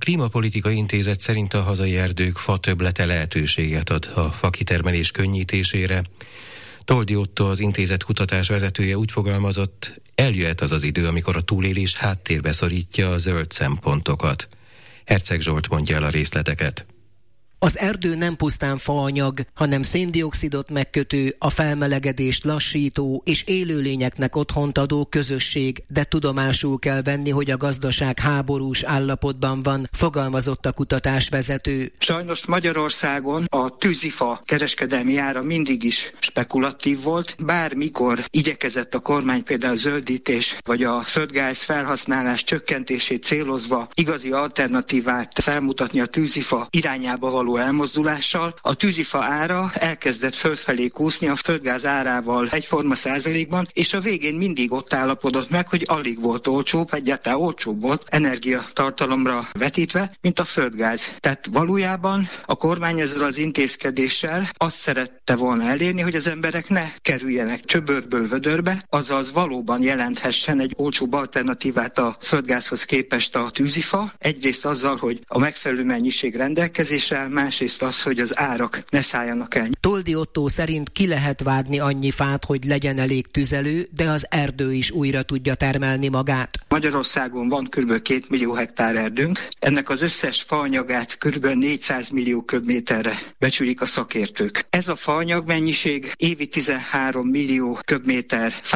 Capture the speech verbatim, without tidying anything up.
Klímapolitikai Intézet szerint a hazai erdők fatöbblete lehetőséget ad a fakitermelés könnyítésére. Toldi Ottó, az intézet kutatás vezetője úgy fogalmazott, eljöhet az az idő, amikor a túlélés háttérbe szorítja a zöld szempontokat. Herceg Zsolt mondja el a részleteket. Az erdő nem pusztán faanyag, hanem széndioxidot megkötő, a felmelegedést lassító és élőlényeknek otthont adó közösség, de tudomásul kell venni, hogy a gazdaság háborús állapotban van, fogalmazott a kutatásvezető. Sajnos Magyarországon a tűzifa kereskedelmi ára mindig is spekulatív volt, bármikor igyekezett a kormány például zöldítés vagy a földgáz felhasználás csökkentését célozva igazi alternatívát felmutatni a tűzifa irányába való elmozdulással, a tűzifa ára elkezdett fölfelé kúszni a földgáz árával egyforma százalékban, és a végén mindig ott állapodott meg, hogy alig volt olcsóbb, egyáltalán olcsóbb volt energiatartalomra vetítve, mint a földgáz. Tehát valójában a kormány ezzel az intézkedéssel azt szerette volna elérni, hogy az emberek ne kerüljenek csöbörből vödörbe, azaz valóban jelenthessen egy olcsóbb alternatívát a földgázhoz képest a tűzifa. Egyrészt azzal, hogy a megfelelő mennyiség rendelkezésre, másrészt az, hogy az árak ne szálljanak el. Toldi Ottó szerint ki lehet vágni annyi fát, hogy legyen elég tüzelő, de az erdő is újra tudja termelni magát. Magyarországon van kb. két millió hektár erdőnk, ennek az összes faanyagát kb. négyszáz millió köbméterre becsülik a szakértők. Ez a faanyag mennyiség évi tizenhárom millió köbméter